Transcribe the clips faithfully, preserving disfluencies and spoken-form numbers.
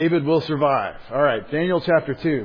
David will survive. All right, Daniel chapter two.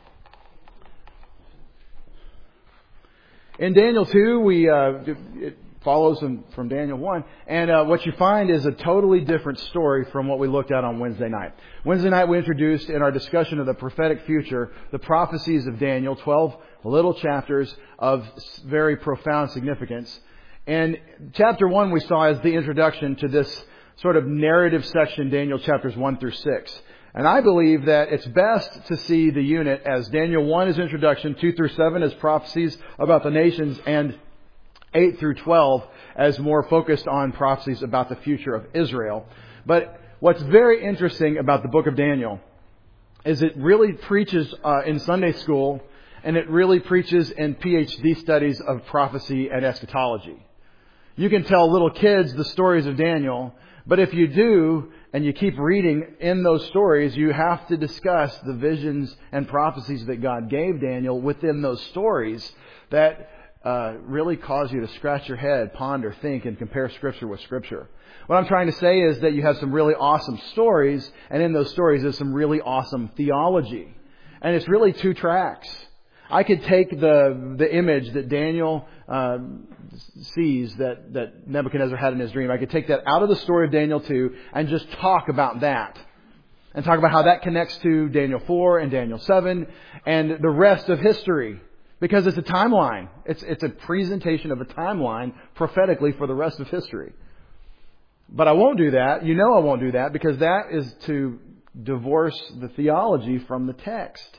In Daniel two, we uh, it follows from, from Daniel one, and uh, what you find is a totally different story from what we looked at on Wednesday night. Wednesday night, we introduced in our discussion of the prophetic future the prophecies of Daniel, twelve little chapters of very profound significance. And chapter one we saw as the introduction to this sort of narrative section, Daniel chapters one through six. And I believe that it's best to see the unit as Daniel one is introduction, two through seven as prophecies about the nations, and eight through twelve as more focused on prophecies about the future of Israel. But what's very interesting about the book of Daniel is it really preaches uh, in Sunday school, and it really preaches in P H D studies of prophecy and eschatology. You can tell little kids the stories of Daniel, but if you do, and you keep reading in those stories, you have to discuss the visions and prophecies that God gave Daniel within those stories that uh, really cause you to scratch your head, ponder, think, and compare Scripture with Scripture. What I'm trying to say is that you have some really awesome stories, and in those stories there's some really awesome theology. And it's really two tracks. I could take the the image that Daniel uh, sees that, that Nebuchadnezzar had in his dream. I could take that out of the story of Daniel two and just talk about that. And talk about how that connects to Daniel four and Daniel seven and the rest of history. Because it's a timeline. It's, it's a presentation of a timeline prophetically for the rest of history. But I won't do that. You know I won't do that because that is to divorce the theology from the text.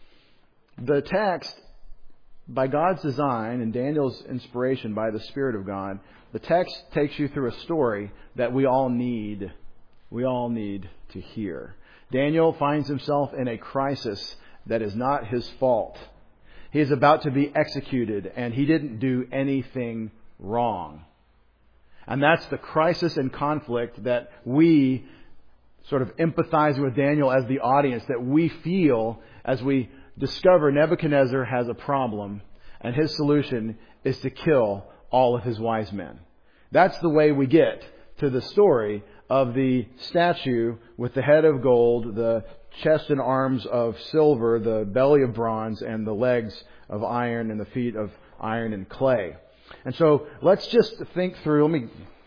The text, by God's design and Daniel's inspiration by the Spirit of God, the text takes you through a story that we all need, we all need to hear. Daniel finds himself in a crisis that is not his fault. He is about to be executed, and he didn't do anything wrong. And that's the crisis and conflict that we sort of empathize with Daniel as the audience, that we feel as we discover Nebuchadnezzar has a problem, and his solution is to kill all of his wise men. That's the way we get to the story of the statue with the head of gold, the chest and arms of silver, the belly of bronze, and the legs of iron and the feet of iron and clay. And so let's just think through. Let me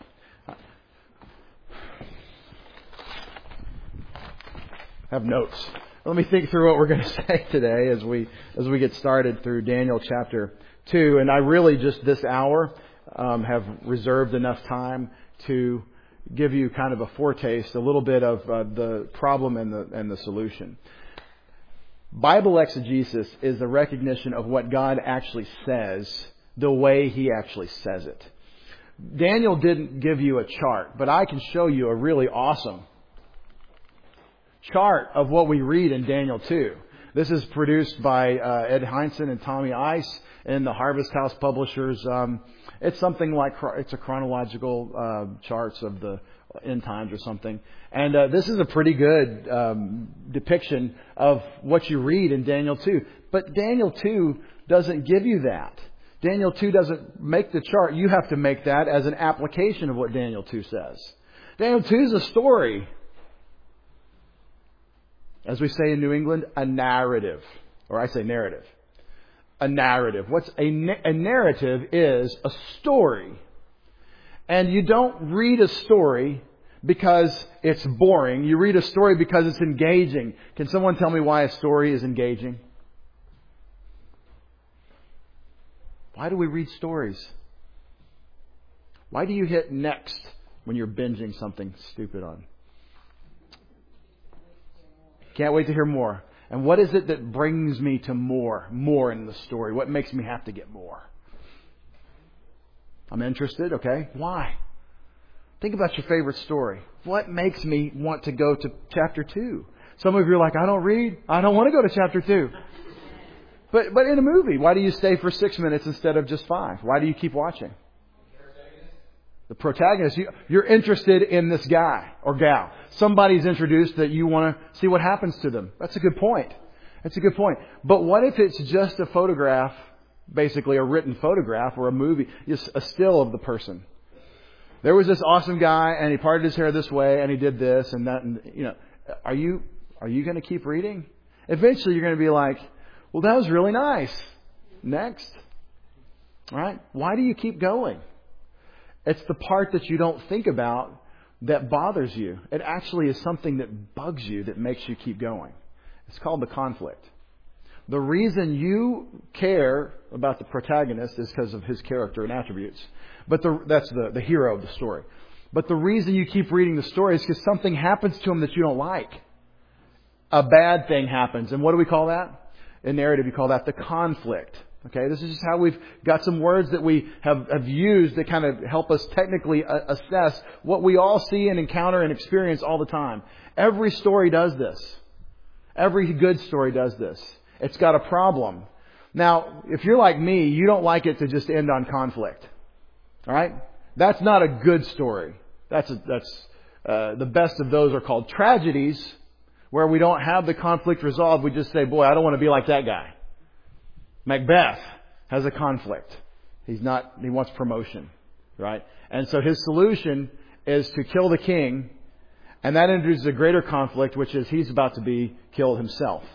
have notes. Let me think through what we're going to say today as we as we get started through Daniel chapter two. And I really just this hour um, have reserved enough time to give you kind of a foretaste, a little bit of uh, the problem and the and the solution. Bible exegesis is the recognition of what God actually says, the way He actually says it. Daniel didn't give you a chart, but I can show you a really awesome chart of what we read in Daniel two. This is produced by uh, Ed Heinzen and Tommy Ice in the Harvest House Publishers. Um, it's something like, it's a chronological uh, charts of the end times or something. And uh, this is a pretty good um, depiction of what you read in Daniel two. But Daniel two doesn't give you that. Daniel two doesn't make the chart. You have to make that as an application of what Daniel two says. Daniel two is a story. As we say in New England, a narrative. Or I say narrative. A narrative. What's a, na- a narrative is a story. And you don't read a story because it's boring. You read a story because it's engaging. Can someone tell me why a story is engaging? Why do we read stories? Why do you hit next when you're binging something stupid on? Can't wait to hear more. And what is it that brings me to more, more in the story? What makes me have to get more? I'm interested, okay? Why? Think about your favorite story. What makes me want to go to chapter two? Some of you are like, I don't read. I don't want to go to chapter two. But but in a movie, why do you stay for six minutes instead of just five? Why do you keep watching? The protagonist, you, you're interested in this guy or gal. Somebody's introduced that you want to see what happens to them. That's a good point. That's a good point. But what if it's just a photograph, basically a written photograph or a movie, just a still of the person? There was this awesome guy and he parted his hair this way and he did this and that. And, you know, are you Are you going to keep reading? Eventually you're going to be like, well, that was really nice. Next. All right? Why do you keep going? It's the part that you don't think about that bothers you. It actually is something that bugs you that makes you keep going. It's called the conflict. The reason you care about the protagonist is because of his character and attributes. But the, that's the, the hero of the story. But the reason you keep reading the story is because something happens to him that you don't like. A bad thing happens. And what do we call that? In narrative, you call that the conflict. Okay, this is just how we've got some words that we have, have used that kind of help us technically assess what we all see and encounter and experience all the time. Every story does this. Every good story does this. It's got a problem. Now, if you're like me, you don't like it to just end on conflict. All right? That's not a good story. That's a, that's uh, the best of those are called tragedies, where we don't have the conflict resolved. We just say, boy, I don't want to be like that guy. Macbeth has a conflict. He's not, he wants promotion, right? And so his solution is to kill the king, and that introduces a greater conflict, which is he's about to be killed himself.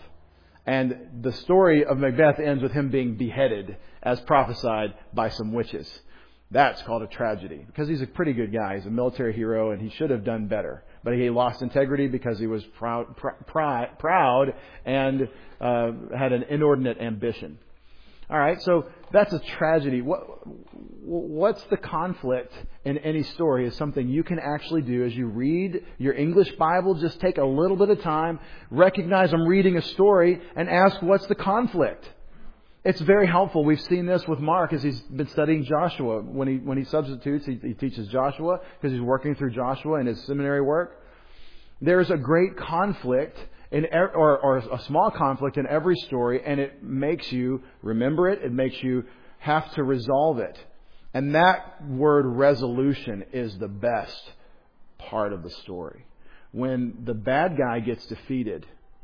And the story of Macbeth ends with him being beheaded as prophesied by some witches. That's called a tragedy because he's a pretty good guy. He's a military hero and he should have done better. But he lost integrity because he was proud, pr- pr- proud and uh, had an inordinate ambition. All right, so that's a tragedy. What, what's the conflict in any story is something you can actually do as you read your English Bible. Just take a little bit of time, recognize I'm reading a story, and ask what's the conflict. It's very helpful. We've seen this with Mark as he's been studying Joshua. When he when he substitutes, he, he teaches Joshua because he's working through Joshua in his seminary work. There's a great conflict in or, or a small conflict in every story, and it makes you remember it. It makes you have to resolve it. And that word resolution is the best part of the story. When the bad guy gets defeated,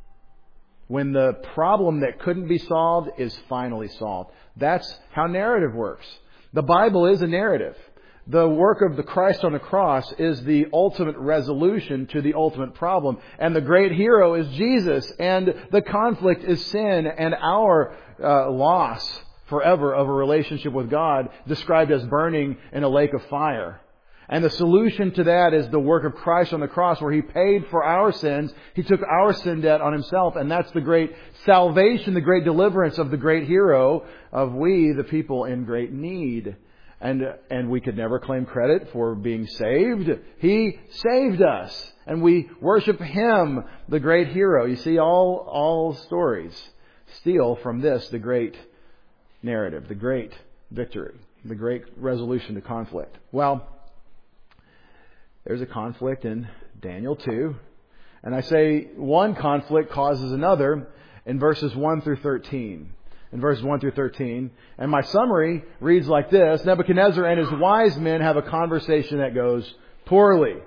when the problem that couldn't be solved is finally solved. That's how narrative works. The Bible is a narrative. The work of the Christ on the cross is the ultimate resolution to the ultimate problem. And the great hero is Jesus. And the conflict is sin and our uh, loss forever of a relationship with God, described as burning in a lake of fire. And the solution to that is the work of Christ on the cross, where He paid for our sins. He took our sin debt on Himself. And that's the great salvation, the great deliverance of the great hero of we, the people in great need. And and we could never claim credit for being saved. He saved us. And we worship Him, the great hero. You see, all, all stories steal from this, the great narrative, the great victory, the great resolution to conflict. Well, there's a conflict in Daniel two. And I say one conflict causes another in verses one through thirteen. In verses one through thirteen. And my summary reads like this. Nebuchadnezzar and his wise men have a conversation that goes poorly.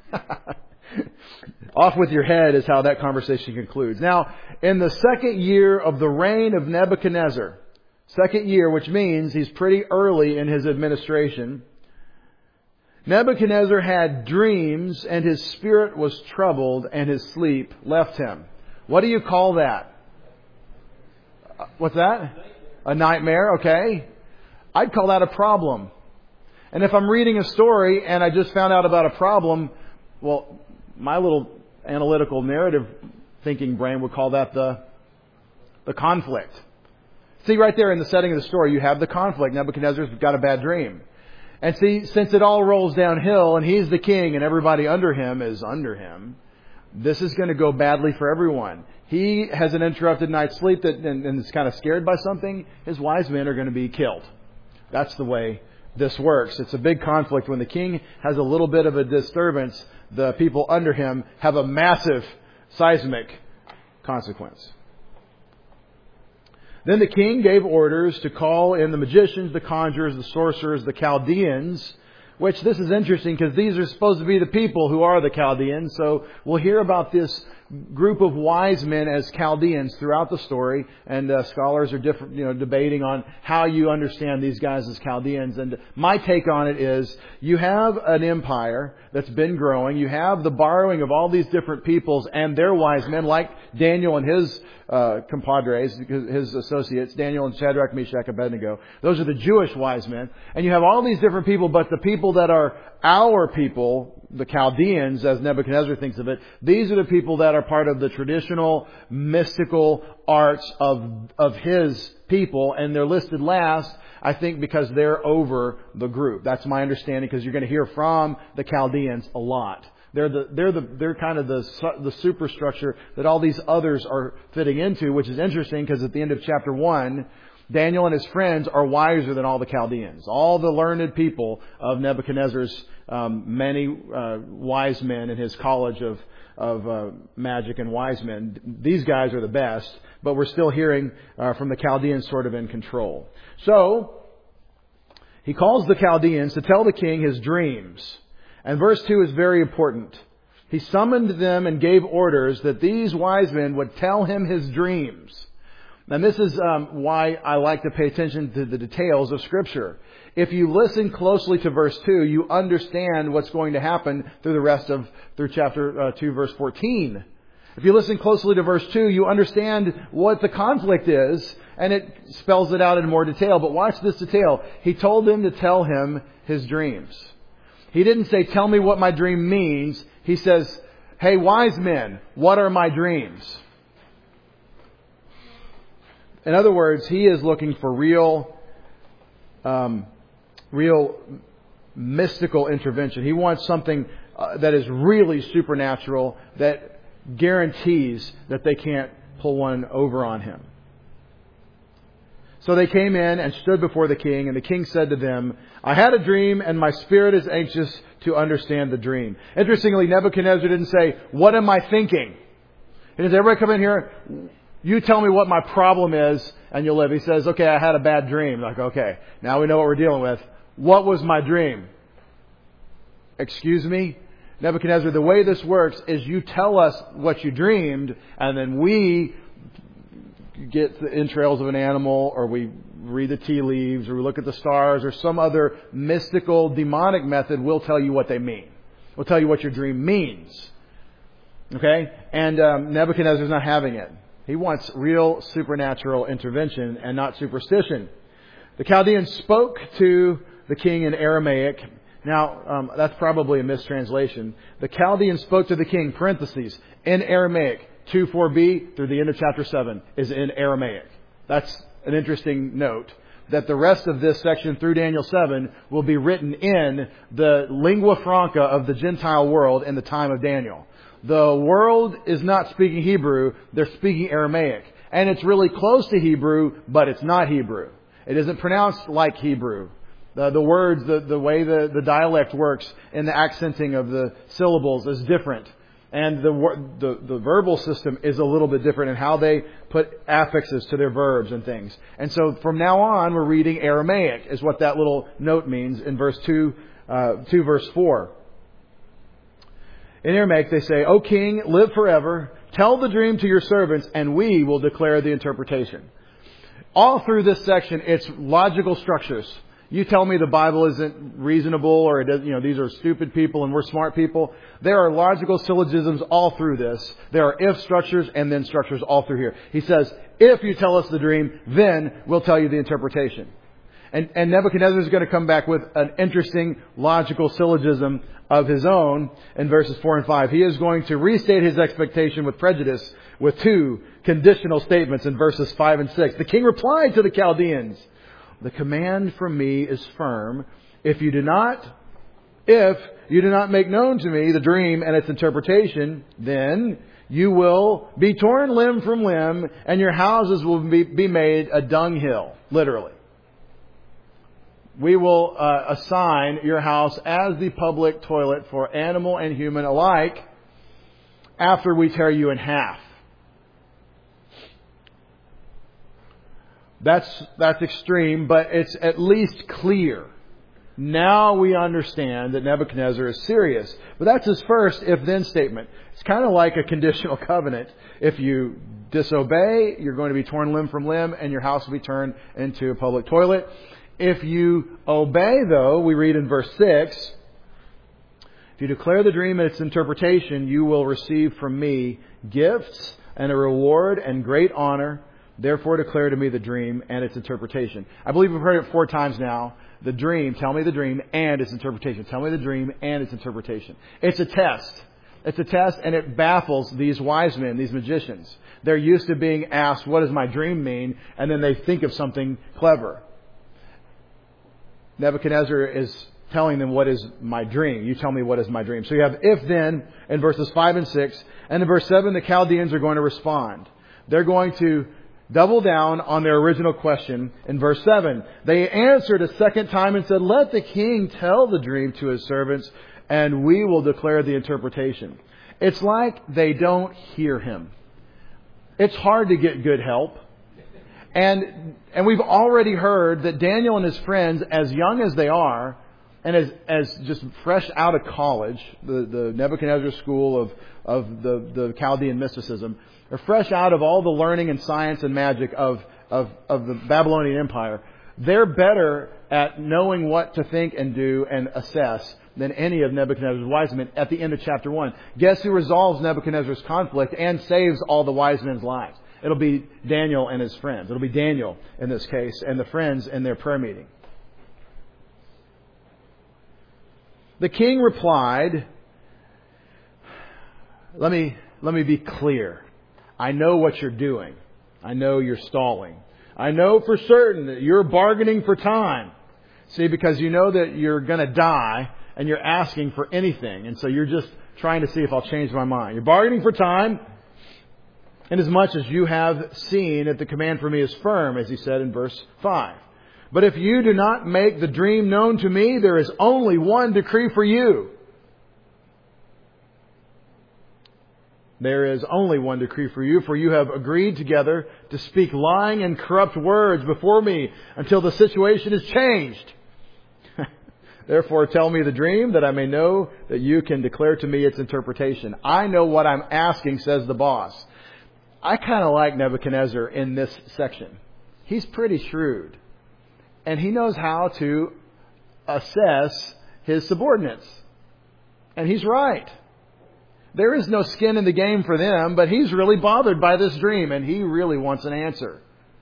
Off with your head is how that conversation concludes. Now, in the second year of the reign of Nebuchadnezzar, second year, which means he's pretty early in his administration, Nebuchadnezzar had dreams, and his spirit was troubled, and his sleep left him. What do you call that? What's that? A nightmare, okay. I'd call that a problem. And if I'm reading a story and I just found out about a problem, well, my little analytical narrative thinking brain would call that the, the conflict. See, right there in the setting of the story, you have the conflict. Nebuchadnezzar's got a bad dream. And see, since it all rolls downhill and he's the king and everybody under him is under him, this is going to go badly for everyone. He has an interrupted night's sleep that, and, and is kind of scared by something. His wise men are going to be killed. That's the way this works. It's a big conflict. When the king has a little bit of a disturbance, the people under him have a massive seismic consequence. Then the king gave orders to call in the magicians, the conjurers, the sorcerers, the Chaldeans, which this is interesting because these are supposed to be the people who are the Chaldeans. So we'll hear about this group of wise men as Chaldeans throughout the story, and uh, scholars are different, you know, debating on how you understand these guys as Chaldeans. And my take on it is, you have an empire that's been growing. You have the borrowing of all these different peoples and their wise men, like Daniel and his uh, compadres, his associates, Daniel and Shadrach, Meshach, Abednego. Those are the Jewish wise men. And you have all these different people, but the people that are our people, the Chaldeans, as Nebuchadnezzar thinks of it, these are the people that are part of the traditional mystical arts of of his people, and they're listed last, I think, because they're over the group. That's my understanding, because you're going to hear from the Chaldeans a lot. They're the they're the they're kind of the the superstructure that all these others are fitting into, which is interesting, because at the end of chapter one, Daniel and his friends are wiser than all the Chaldeans. All the learned people of Nebuchadnezzar's um, many uh, wise men in his college of of uh, magic and wise men. These guys are the best, but we're still hearing uh, from the Chaldeans sort of in control. So he calls the Chaldeans to tell the king his dreams. And verse two is very important. He summoned them and gave orders that these wise men would tell him his dreams. And this is um, why I like to pay attention to the details of Scripture. If you listen closely to verse two, you understand what's going to happen through the rest of, through chapter uh, two, verse fourteen. If you listen closely to verse two, you understand what the conflict is, and it spells it out in more detail. But watch this detail. He told them to tell him his dreams. He didn't say, tell me what my dream means. He says, hey, wise men, what are my dreams? In other words, he is looking for real, um, real mystical intervention. He wants something uh, that is really supernatural, that guarantees that they can't pull one over on him. So they came in and stood before the king, and the king said to them, I had a dream, and my spirit is anxious to understand the dream. Interestingly, Nebuchadnezzar didn't say, what am I thinking? He didn't say, everybody come in here, you tell me what my problem is, and you'll live. He says, okay, I had a bad dream. Like, okay, now we know what we're dealing with. What was my dream? Excuse me? Nebuchadnezzar, the way this works is you tell us what you dreamed, and then we get the entrails of an animal, or we read the tea leaves, or we look at the stars, or some other mystical, demonic method. We'll tell you what they mean. We'll tell you what your dream means. Okay? And um, Nebuchadnezzar's not having it. He wants real supernatural intervention and not superstition. The Chaldeans spoke to the king in Aramaic. Now, um, that's probably a mistranslation. The Chaldeans spoke to the king, parentheses, in Aramaic. two four b through the end of chapter seven is in Aramaic. That's an interesting note, that the rest of this section through Daniel seven will be written in the lingua franca of the Gentile world in the time of Daniel. The world is not speaking Hebrew, they're speaking Aramaic. And it's really close to Hebrew, but it's not Hebrew. It isn't pronounced like Hebrew. The, the words, the, the way the, the dialect works in the accenting of the syllables is different. And the, the the verbal system is a little bit different in how they put affixes to their verbs and things. And so from now on, we're reading Aramaic, is what that little note means in verse two, uh, two verse four. In Aramaic, they say, O king, live forever. Tell the dream to your servants, and we will declare the interpretation. All through this section, it's logical structures. You tell me the Bible isn't reasonable, or it doesn't, you know, these are stupid people and we're smart people. There are logical syllogisms all through this. There are if structures and then structures all through here. He says, if you tell us the dream, then we'll tell you the interpretation. And, and Nebuchadnezzar is going to come back with an interesting logical syllogism of his own in verses four and five. He is going to restate his expectation with prejudice with two conditional statements in verses five and six. The king replied to the Chaldeans, the command from me is firm. If you do not, if you do not make known to me the dream and its interpretation, then you will be torn limb from limb, and your houses will be, be made a dunghill, literally. We will uh, assign your house as the public toilet for animal and human alike after we tear you in half. That's that's extreme, but it's at least clear. Now we understand that Nebuchadnezzar is serious. But that's his first if-then statement. It's kind of like a conditional covenant. If you disobey, you're going to be torn limb from limb and your house will be turned into a public toilet. If you obey, though, we read in verse six, if you declare the dream and its interpretation, you will receive from me gifts and a reward and great honor. Therefore declare to me the dream and its interpretation. I believe we've heard it four times now. The dream, tell me the dream and its interpretation. Tell me the dream and its interpretation. It's a test. It's a test, and it baffles these wise men, these magicians. They're used to being asked, what does my dream mean? And then they think of something clever. Nebuchadnezzar is telling them, what is my dream? You tell me what is my dream. So you have if then in verses five and six. And in verse seven, the Chaldeans are going to respond. They're going to double down on their original question in verse seven. They answered a second time and said, let the king tell the dream to his servants, and we will declare the interpretation. It's like they don't hear him. It's hard to get good help. And and we've already heard that Daniel and his friends, as young as they are, and as as just fresh out of college, the, the Nebuchadnezzar school of, of the, the Chaldean mysticism, are fresh out of all the learning and science and magic of, of, of the Babylonian Empire. They're better at knowing what to think and do and assess than any of Nebuchadnezzar's wise men at the end of chapter one. Guess who resolves Nebuchadnezzar's conflict and saves all the wise men's lives? It'll be Daniel and his friends. It'll be Daniel in this case and the friends in their prayer meeting. The king replied, let me, let me be clear. I know what you're doing. I know you're stalling. I know for certain that you're bargaining for time. See, because you know that you're going to die and you're asking for anything. And so you're just trying to see if I'll change my mind. You're bargaining for time, inasmuch as you have seen that the command for me is firm, as he said in verse five. But if you do not make the dream known to me, there is only one decree for you. There is only one decree for you, for you have agreed together to speak lying and corrupt words before me until the situation is changed. Therefore, tell me the dream that I may know that you can declare to me its interpretation. I know what I'm asking, says the boss. I kind of like Nebuchadnezzar in this section. He's pretty shrewd. And he knows how to assess his subordinates. And he's right. There is no skin in the game for them, but he's really bothered by this dream and he really wants an answer.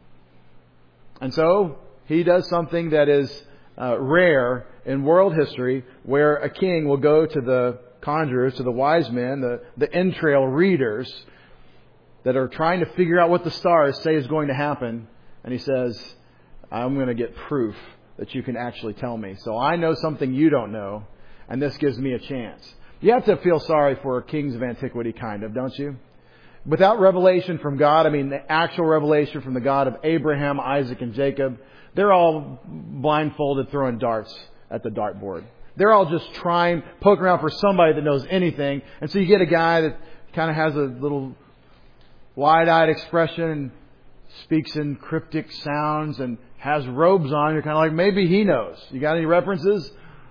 And so he does something that is uh, rare in world history, where a king will go to the conjurers, to the wise men, the, the entrail readers that are trying to figure out what the stars say is going to happen. And he says, I'm going to get proof that you can actually tell me. So I know something you don't know, and this gives me a chance. You have to feel sorry for kings of antiquity, kind of, don't you? Without revelation from God, I mean the actual revelation from the God of Abraham, Isaac, and Jacob, they're all blindfolded throwing darts at the dartboard. They're all just trying, poking around for somebody that knows anything. And so you get a guy that kind of has a little wide-eyed expression and speaks in cryptic sounds and has robes on. You're kind of like, maybe he knows. You got any references?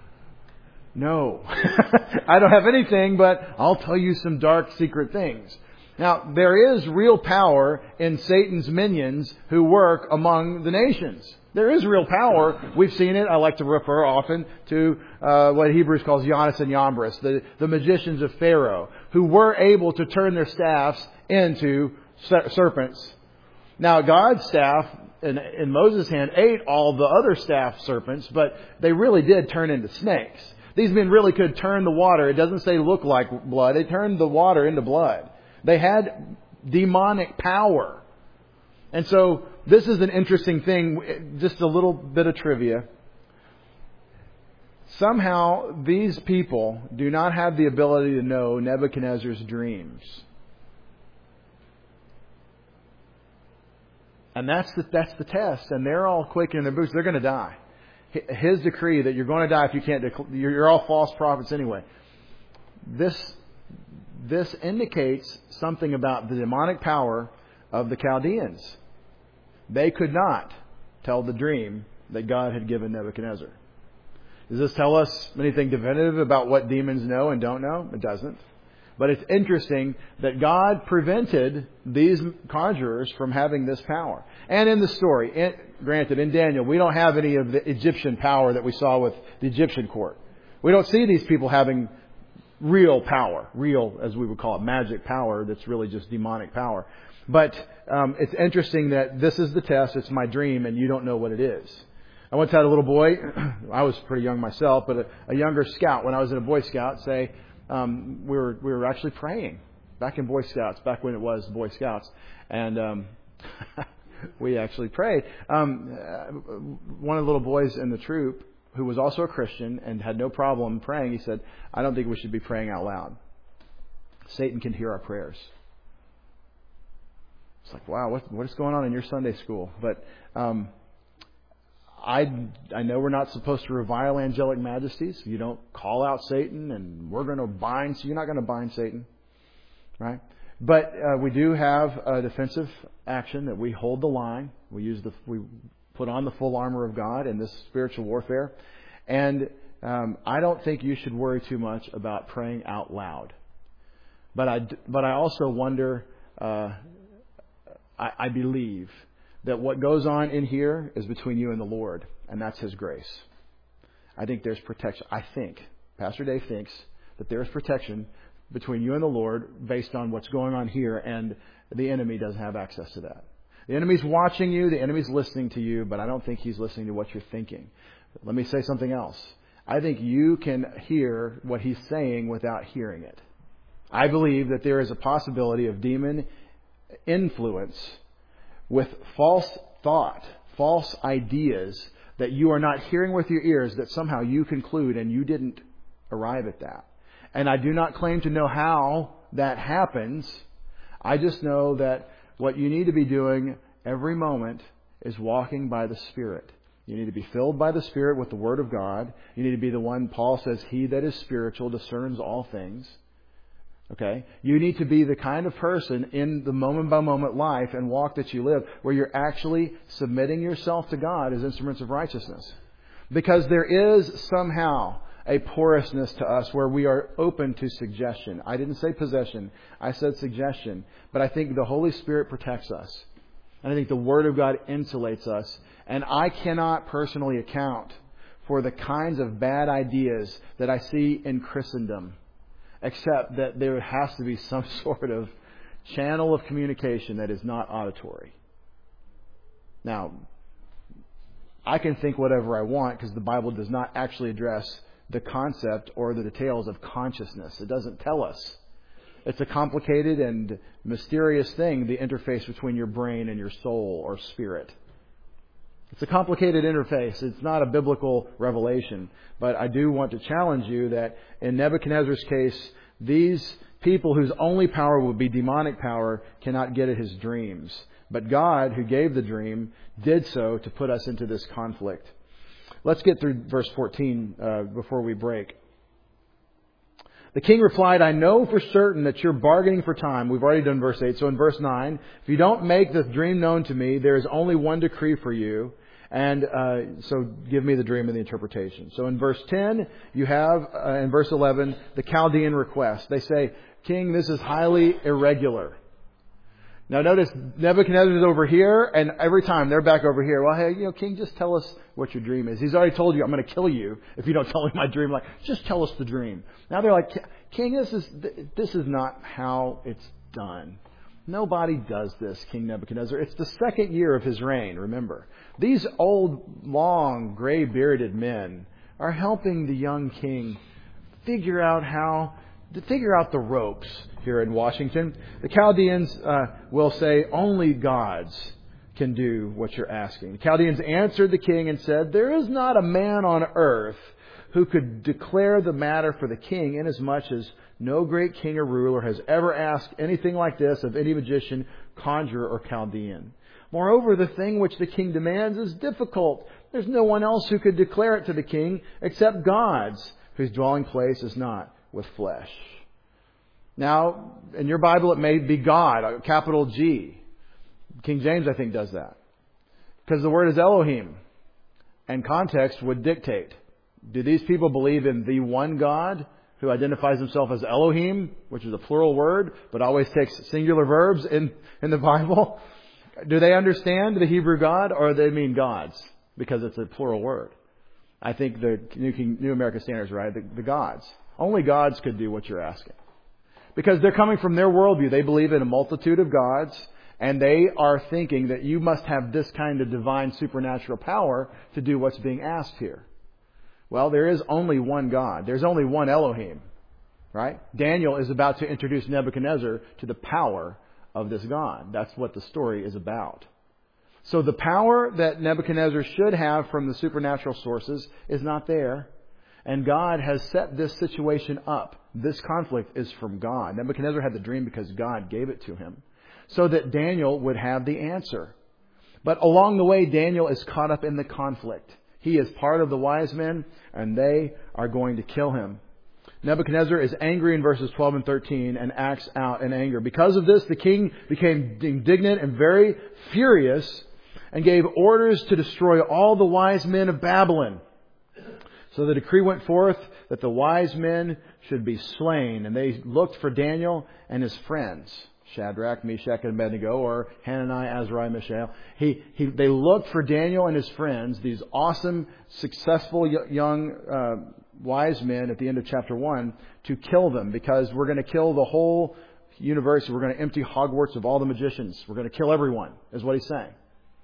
No. I don't have anything, but I'll tell you some dark secret things. Now, there is real power in Satan's minions who work among the nations. There is real power. We've seen it. I like to refer often to uh, what Hebrews calls Jannes and Jambres, the, the magicians of Pharaoh, who were able to turn their staffs into serpents. Now, God's staff in, in Moses' hand ate all the other staff serpents, but they really did turn into snakes. These men really could turn the water. It doesn't say look like blood. They turned the water into blood. They had demonic power. And so this is an interesting thing, just a little bit of trivia. Somehow these people do not have the ability to know Nebuchadnezzar's dreams. And that's the, that's the test. And they're all quaking in their boots. They're going to die. His decree that you're going to die if you can't, dec- you're all false prophets anyway. This, this indicates something about the demonic power of the Chaldeans. They could not tell the dream that God had given Nebuchadnezzar. Does this tell us anything definitive about what demons know and don't know? It doesn't. But it's interesting that God prevented these conjurers from having this power. And in the story, in, granted, in Daniel, we don't have any of the Egyptian power that we saw with the Egyptian court. We don't see these people having real power, real, as we would call it, magic power that's really just demonic power. But um, it's interesting that this is the test, it's my dream, and you don't know what it is. I once had a little boy, I was pretty young myself, but a, a younger scout, when I was in a Boy Scout, say, um, we were we were actually praying back in Boy Scouts, back when it was Boy Scouts, and um, we actually prayed. Um, one of the little boys in the troop, who was also a Christian and had no problem praying, he said, I don't think we should be praying out loud. Satan can hear our prayers. It's like, wow, what, what is going on in your Sunday school? But um, I, I know we're not supposed to revile angelic majesties. You don't call out Satan and we're going to bind, so you're not going to bind Satan, right? But uh, we do have a defensive action that we hold the line. We use the we put on the full armor of God in this spiritual warfare. And um, I don't think you should worry too much about praying out loud. But I, but I also wonder, uh, I, I believe that what goes on in here is between you and the Lord, and that's His grace. I think there's protection. I think, Pastor Dave thinks, that there's protection between you and the Lord based on what's going on here, and the enemy doesn't have access to that. The enemy's watching you, the enemy's listening to you, but I don't think he's listening to what you're thinking. Let me say something else. I think you can hear what he's saying without hearing it. I believe that there is a possibility of demon influence with false thought, false ideas that you are not hearing with your ears, that somehow you conclude and you didn't arrive at that. And I do not claim to know how that happens. I just know that what you need to be doing every moment is walking by the Spirit. You need to be filled by the Spirit with the Word of God. You need to be the one, Paul says, he that is spiritual discerns all things. Okay? You need to be the kind of person in the moment-by-moment life and walk that you live where you're actually submitting yourself to God as instruments of righteousness. Because there is somehow a porousness to us where we are open to suggestion. I didn't say possession. I said suggestion. But I think the Holy Spirit protects us. And I think the Word of God insulates us. And I cannot personally account for the kinds of bad ideas that I see in Christendom, except that there has to be some sort of channel of communication that is not auditory. Now, I can think whatever I want because the Bible does not actually address the concept or the details of consciousness. It doesn't tell us. It's a complicated and mysterious thing, the interface between your brain and your soul or spirit. It's a complicated interface. It's not a biblical revelation. But I do want to challenge you that in Nebuchadnezzar's case, these people whose only power will be demonic power cannot get at his dreams. But God, who gave the dream, did so to put us into this conflict. Let's get through verse fourteen uh, before we break. The king replied, I know for certain that you're bargaining for time. We've already done verse eight. So in verse nine, if you don't make the dream known to me, there is only one decree for you. And uh, so give me the dream and the interpretation. So in verse ten, you have, uh, in verse eleven, the Chaldean request. They say, King, this is highly irregular. Now notice Nebuchadnezzar is over here, and every time they're back over here. Well, hey, you know, King, just tell us what your dream is. He's already told you, I'm going to kill you if you don't tell me my dream. Like, just tell us the dream. Now they're like, King, this is this is not how it's done. Nobody does this, King Nebuchadnezzar. It's the second year of his reign, remember. These old, long, gray-bearded men are helping the young king figure out how to figure out the ropes here in Washington. The Chaldeans uh, will say, only gods can do what you're asking. The Chaldeans answered the king and said, there is not a man on earth who could declare the matter for the king, inasmuch as no great king or ruler has ever asked anything like this of any magician, conjurer, or Chaldean. Moreover, the thing which the king demands is difficult. There's no one else who could declare it to the king except gods, whose dwelling place is not with flesh. Now, in your Bible, it may be God, a capital G. King James, I think, does that. Because the word is Elohim. And context would dictate Do these people believe in the one God who identifies himself as Elohim, which is a plural word, but always takes singular verbs in, in the Bible? Do they understand the Hebrew God, or do they mean gods? Because it's a plural word. I think the New, King, New American Standard is right. The, the gods. Only gods could do what you're asking. Because they're coming from their worldview. They believe in a multitude of gods, and they are thinking that you must have this kind of divine supernatural power to do what's being asked here. Well, there is only one God. There's only one Elohim, right? Daniel is about to introduce Nebuchadnezzar to the power of this God. That's what the story is about. So the power that Nebuchadnezzar should have from the supernatural sources is not there. And God has set this situation up. This conflict is from God. Nebuchadnezzar had the dream because God gave it to him, so that Daniel would have the answer. But along the way, Daniel is caught up in the conflict. He is part of the wise men, and they are going to kill him. Nebuchadnezzar is angry in verses twelve and thirteen and acts out in anger. Because of this, the king became indignant and very furious and gave orders to destroy all the wise men of Babylon. So the decree went forth that the wise men should be slain, and they looked for Daniel and his friends. Shadrach, Meshach, and Abednego, or Hananiah, Azariah, Mishael. He, he, they looked for Daniel and his friends, these awesome, successful young uh, wise men at the end of chapter one, to kill them, because we're going to kill the whole university. We're going to empty Hogwarts of all the magicians. We're going to kill everyone, is what he's saying.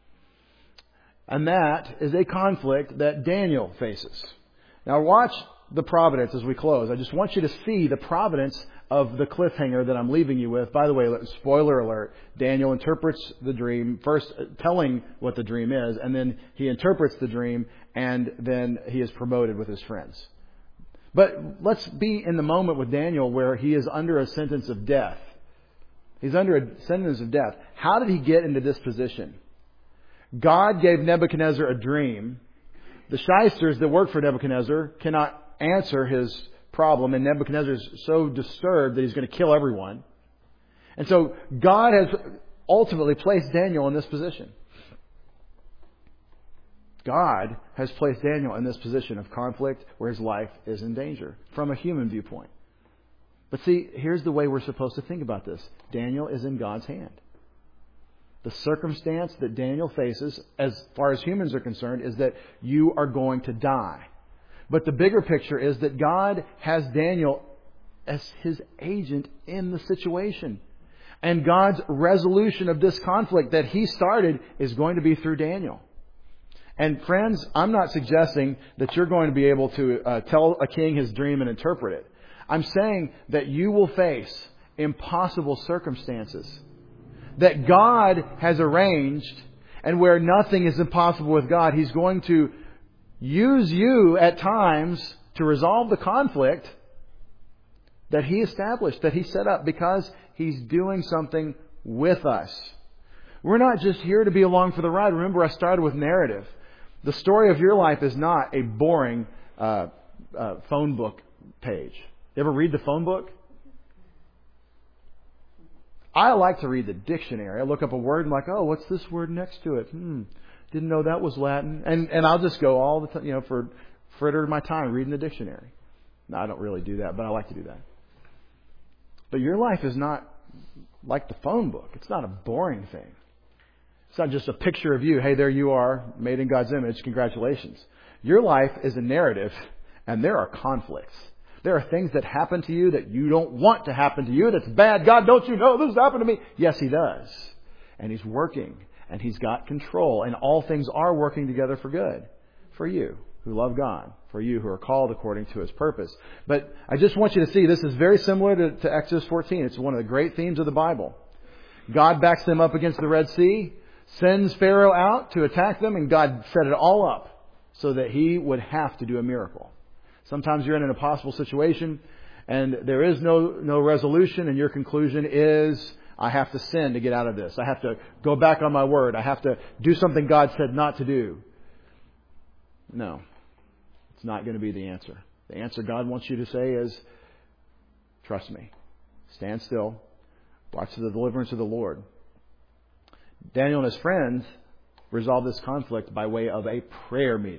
And that is a conflict that Daniel faces. Now watch the providence as we close. I just want you to see the providence of the cliffhanger that I'm leaving you with. By the way, spoiler alert, Daniel interprets the dream, first telling what the dream is, and then he interprets the dream, and then he is promoted with his friends. But let's be in the moment with Daniel where he is under a sentence of death. He's under a sentence of death. How did he get into this position? God gave Nebuchadnezzar a dream. The shysters that work for Nebuchadnezzar cannot answer his problem, and Nebuchadnezzar is so disturbed that he's going to kill everyone. And so God has ultimately placed Daniel in this position. God has placed Daniel in this position of conflict where his life is in danger from a human viewpoint. But see, here's the way we're supposed to think about this. Daniel is in God's hand. The circumstance that Daniel faces, as far as humans are concerned, is that you are going to die. But the bigger picture is that God has Daniel as his agent in the situation. And God's resolution of this conflict that he started is going to be through Daniel. And friends, I'm not suggesting that you're going to be able to uh, tell a king his dream and interpret it. I'm saying that you will face impossible circumstances that God has arranged, and where nothing is impossible with God. He's going to use you at times to resolve the conflict that He established, that He set up, because He's doing something with us. We're not just here to be along for the ride. Remember, I started with narrative. The story of your life is not a boring uh, uh, phone book page. You ever read the phone book? I like to read the dictionary. I look up a word and I'm like, oh, what's this word next to it? Hmm, didn't know that was Latin. And and I'll just go all the time, you know, for fritter my time reading the dictionary. No, I don't really do that, but I like to do that. But your life is not like the phone book. It's not a boring thing. It's not just a picture of you. Hey, there you are, made in God's image. Congratulations. Your life is a narrative, and there are conflicts. There are things that happen to you that you don't want to happen to you. That's bad. God, don't you know this happened to me? Yes, He does. And He's working, and He's got control. And all things are working together for good. For you who love God. For you who are called according to His purpose. But I just want you to see this is very similar to, to Exodus fourteen. It's one of the great themes of the Bible. God backs them up against the Red Sea, sends Pharaoh out to attack them, and God set it all up so that He would have to do a miracle. Sometimes you're in an impossible situation and there is no, no resolution, and your conclusion is, I have to sin to get out of this. I have to go back on my word. I have to do something God said not to do. No, it's not going to be the answer. The answer God wants you to say is, trust me. Stand still. Watch the deliverance of the Lord. Daniel and his friends resolved this conflict by way of a prayer meeting.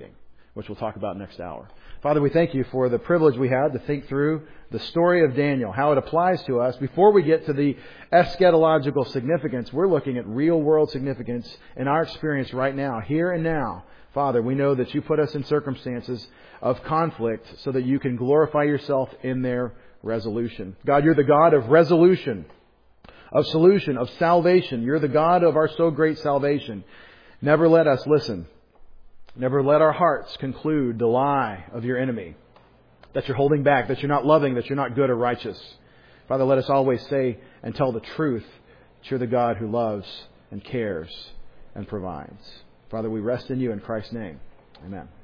which we'll talk about next hour. Father, we thank you for the privilege we had to think through the story of Daniel, how it applies to us. Before we get to the eschatological significance, we're looking at real world significance in our experience right now, here and now. Father, we know that you put us in circumstances of conflict so that you can glorify yourself in their resolution. God, you're the God of resolution, of solution, of salvation. You're the God of our so great salvation. Never let us listen. Never let our hearts conclude the lie of your enemy, that you're holding back, that you're not loving, that you're not good or righteous. Father, let us always say and tell the truth that you're the God who loves and cares and provides. Father, we rest in you in Christ's name. Amen.